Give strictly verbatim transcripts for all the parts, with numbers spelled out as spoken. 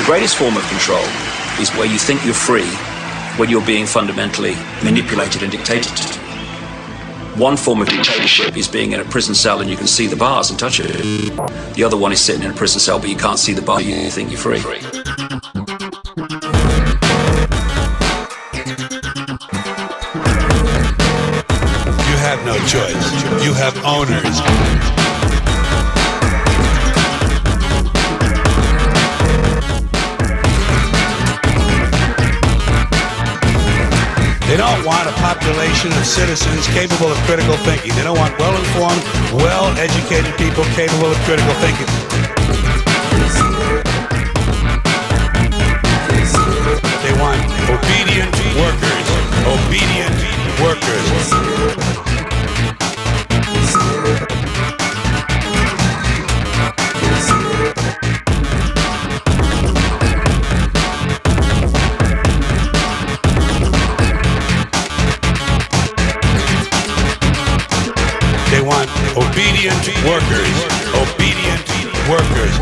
The greatest form of control is where you think you're free when you're being fundamentally manipulated and dictated to. One form of dictatorship is being in a prison cell and you can see the bars and touch it. The other one is sitting in a prison cell but you can't see the bar, you think you're free. You have no choice. You have owners. They don't want a population of citizens capable of critical thinking. They don't want well-informed, well-educated people capable of critical thinking. They want obedient workers. Obedient workers. They want obedient workers. Obedient workers.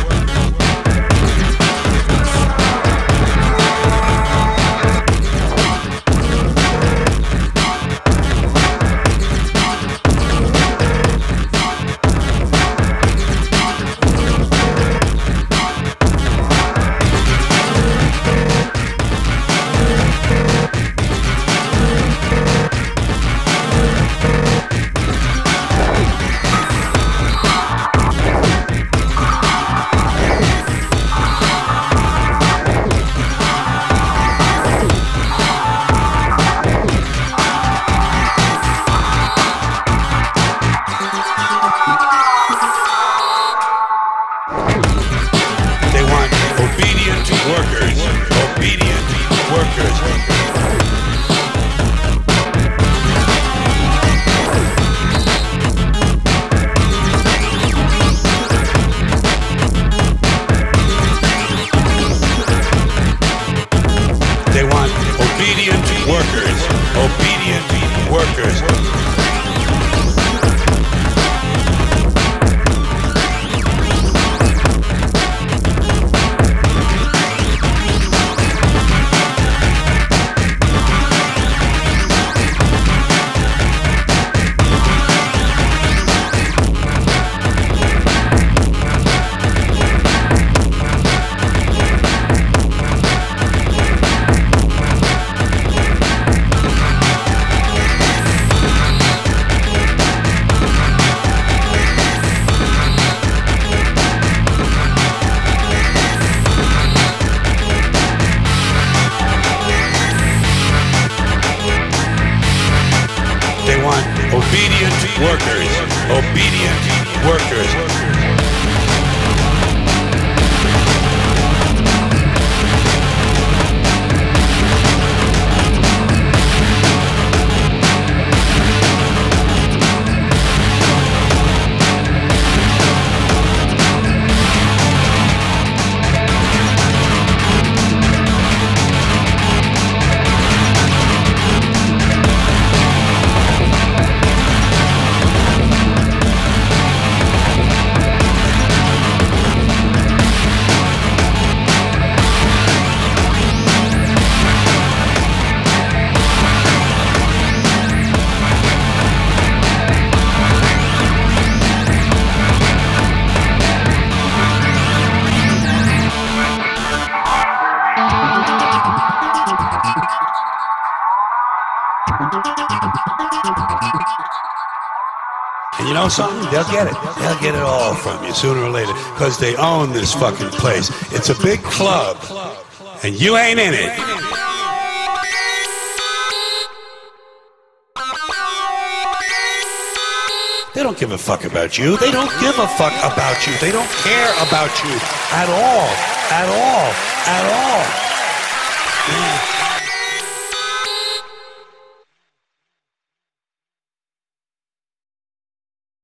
And you know something? They'll get it. They'll get it all from you sooner or later because they own this fucking place. It's a big club, and you ain't in it. They don't give a fuck about you. They don't give a fuck about you. They don't care about you at all. At all. At all. Yeah.